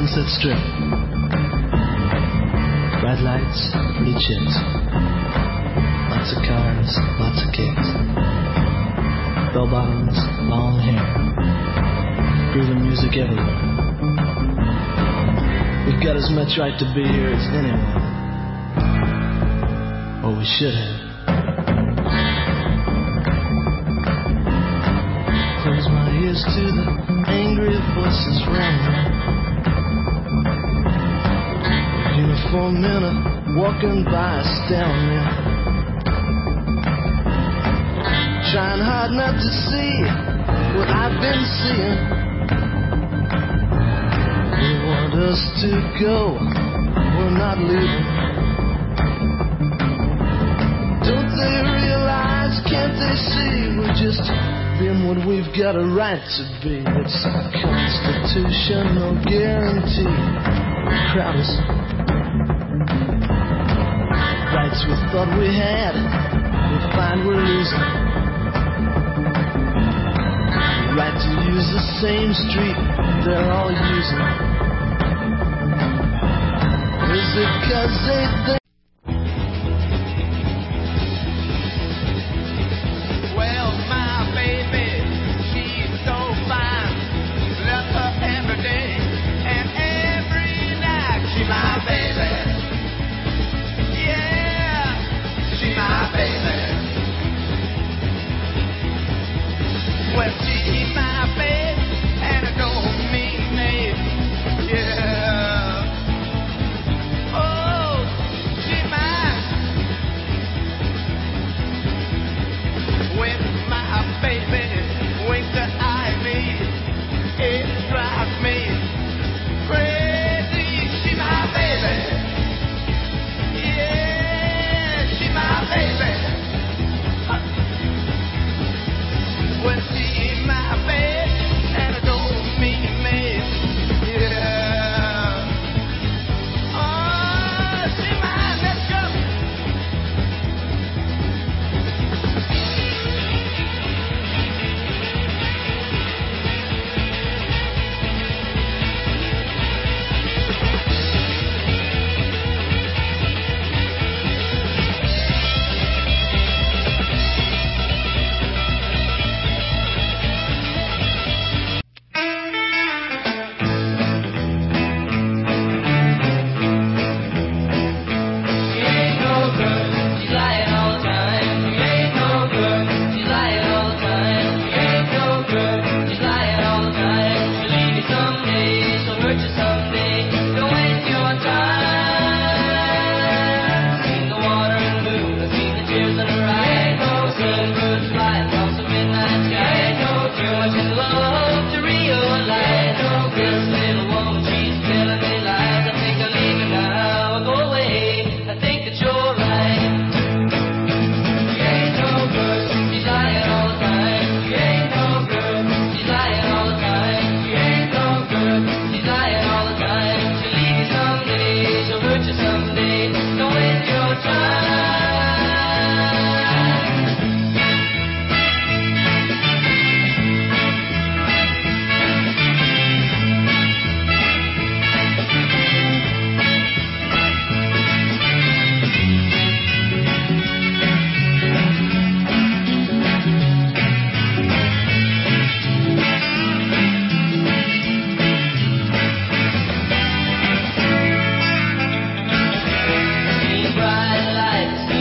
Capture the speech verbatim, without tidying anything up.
Sunset Strip. Bright lights, pretty chicks. Lots of cars, lots of kicks. Bell bottoms, long hair. Grooving music everywhere. We've got as much right to be here as anyone. Or we should have. Close my ears to the angry voices rambling. Uniform men are walking by, staring me. Trying hard not to see what I've been seeing. They want us to go, we're not leaving. Don't they realize, can't they see, we're just being what we've got a right to be. It's a constitutional guarantee. Crowd us. Rights we thought we had, we find we're losing. The right to use the same street they're all using. Is it 'cause they think much in love.